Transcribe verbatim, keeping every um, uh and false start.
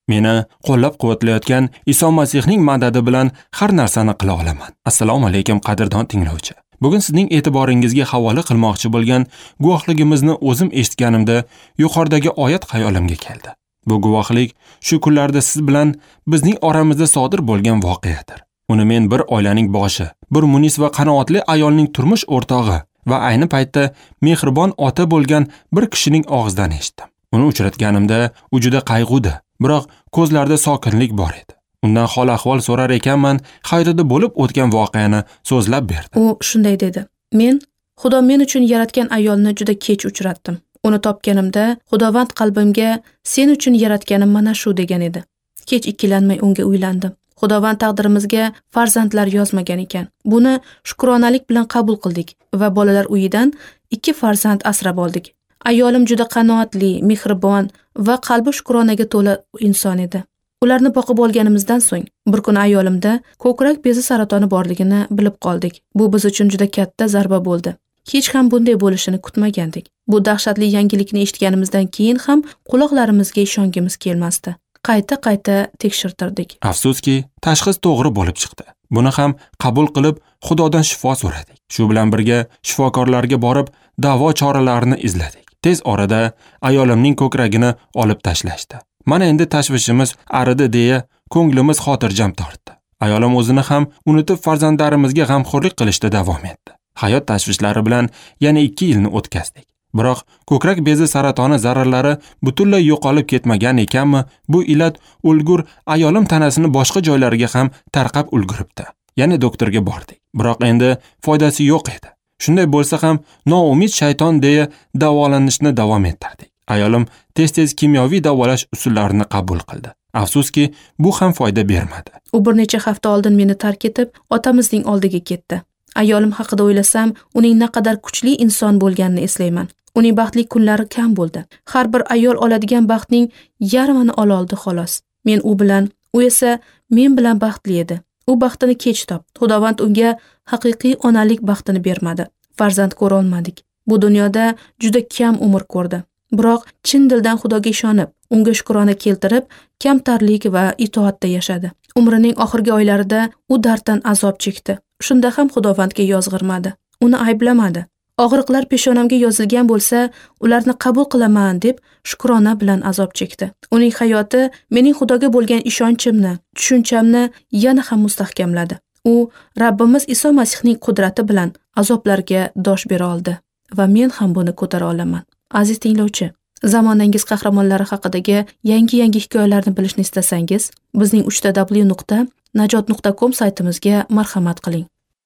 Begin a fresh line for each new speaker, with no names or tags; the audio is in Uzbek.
Meni qo'llab-quvvatlayotgan Iso Masihning madadi bilan har narsani qila olaman. Assalomu alaykum qadrdon tinglovchi. Bugun sizning e'tiboringizga havola qilmoqchi bo'lgan guvohligimizni o'zim eshitganimda yuqoridagi oyat xayolimga keldi. Bu guvohlik shu kunlarda siz bilan bizning oramizda sodir bo'lgan voqeadir. Uni men bir oilaning boshi, bir munis va qanoatli ayolning turmush o'rtog'i va ayni paytda mehribon ota bo'lgan bir kishining og'zidan eshitdim. Uni uchratganimda u juda qayg'udi, biroq ko'zlarida sokinlik bor edi. Undan hol ahvol so'rar ekanman, hayotida bo'lib o'tgan voqeani so'zlab berdi.
U shunday dedi: "Men Xudo men uchun yaratgan ayolni juda kech uchratdim. Uni topganimda Xudovand qalbimga sen uchun yaratganim mana shu degan edi. Kech ikkilanmay unga uylandim. Xudovand taqdirimizga farzandlar yozmagan ekan. Buni shukronalik bilan qabul qildik va bolalar uyidan ikki farzand asrab oldik. Ayolim juda qanoatli, mehribon va qalbi shukronaga to'la inson edi. Ularni boqib olganimizdan so'ng bir kun ayolimda ko'krak bezi saratoni borligini bilib qoldik. Bu biz uchun juda katta zarba bo'ldi. Hech ham bunday bo'lishini kutmagandik. Bu dahshatli yangilikni eshitganimizdan keyin ham quloqlarimizga ishongimiz kelmasdi. Qayta-qayta tekshirtirdik.
Afsuski, tashxis to'g'ri bo'lib chiqdi. Buni ham qabul qilib, Xudodan shifo so'radik. Shu bilan birga shifokorlarga borib, davo choralarini izladik. Tez orada ayolimning ko'kragini olib tashlashdi. Mana endi tashvishimiz aridi deya ko'nglimiz xotirjam tortdi. Ayolim o'zini ham unutib farzandlarimizga g'amxo'rlik qilishda davom etdi. Hayot tashvishlari bilan yana ikki yilni o'tkazdik. Biroq ko'krak bezi saratoni zararlari butunlay yo'qolib ketmagan ekanmi, bu illat ulgur ayolim tanasini boshqa joylariga ham tarqab ulguribdi. Yana doktorga bordik. Biroq endi foydasi yo'q edi. Shunday bo'lsa ham noumid shayton deya davolanishni davom ettirdik. Ayolim tez-tez kimyoviy davolash usullarini qabul qildi. Afsuski, bu ham foyda bermadi.
U bir necha hafta oldin meni tark etib, otamizning oldiga ketdi. Ayolim haqida o'ylasam, uning naqadar kuchli inson bo'lganini eslayman. Uning baxtli kunlari kam bo'ldi. Har bir ayol oladigan baxtning yarmini ololdi xolos. Men u bilan, u esa men bilan baxtli edi. U baxtini kech topdi. Xudovand unga haqiqiy onalik baxtini bermadi. Farzand ko'ra olmadik. Bu dunyoda juda kam umr ko'rdi. Biroq chin dildan Xudoga ishonib, unga shukrona keltirib, kamtarlik va itoatda yashadi. Umrining oxirgi oylarida u darddan azob chekdi. Shunda ham Xudovandga yozg'irmadi. Uni ayblamadi. Og'riqlar peshonamga yozilgan bo'lsa, ularni qabul qilaman deb shukrona bilan azob chekdi. Uning hayoti mening Xudoga bo'lgan ishonchimni, tushunchamni yana ham mustahkamladi. U Rabbimiz Iso Masihning qudrati bilan azoblarga dosh bera oldi va men ham buni ko'tara olaman. Aziz tinglovchi, zamonangiz qahramonlari haqidagi yangi-yangi hikoyalarni bilishni istasangiz, bizning uch ta w nuqta najot nuqta com saytimizga marhamat qiling.